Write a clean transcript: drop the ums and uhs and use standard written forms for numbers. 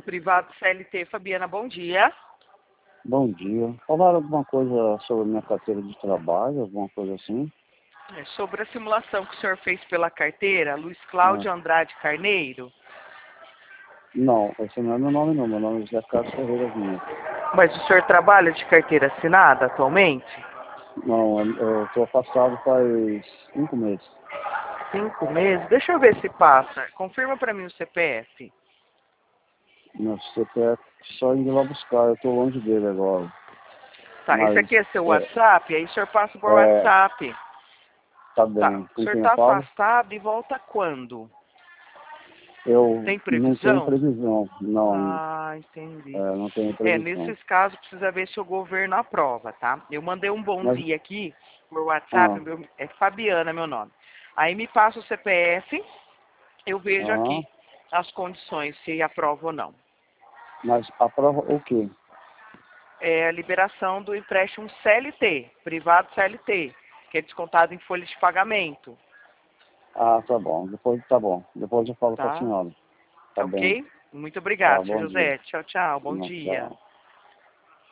Privado CLT, Fabiana, bom dia. Bom dia. Falaram alguma coisa sobre minha carteira de trabalho, alguma coisa assim? Sobre a simulação que o senhor fez pela carteira, Luiz Cláudio Andrade Carneiro. Não, esse não é meu nome não, meu nome é José Carlos Ferreira Vinha. Mas o senhor trabalha de carteira assinada atualmente? Não, eu estou afastado faz 5 meses. 5 meses? Deixa eu ver se passa. Confirma para mim o CPF. Meu CPF só indo lá buscar, eu estou longe dele agora. Tá, Mas, esse aqui é seu WhatsApp? Aí o senhor passa por WhatsApp. Tá Tá, bem. o Com senhor quem eu está falo? afastado e volta quando? Eu Tem não tenho previsão? previsão, não. Ah, entendi. Não tenho previsão. Nesses casos precisa ver se o governo aprova, tá? Eu mandei um bom Mas, dia aqui, meu WhatsApp, é Fabiana meu nome. Aí me passa o CPF, eu vejo aqui as condições, se aprova ou não. mas aprova o quê? É a liberação do empréstimo CLT, privado CLT, que é descontado em folha de pagamento. Ah, tá bom. Tá bom. Depois eu falo com a Tá? senhora. Tá Tá bem. ok? Muito Tá, obrigado, seu bom dia. José. Tchau, tchau. Bom Não, dia. tchau.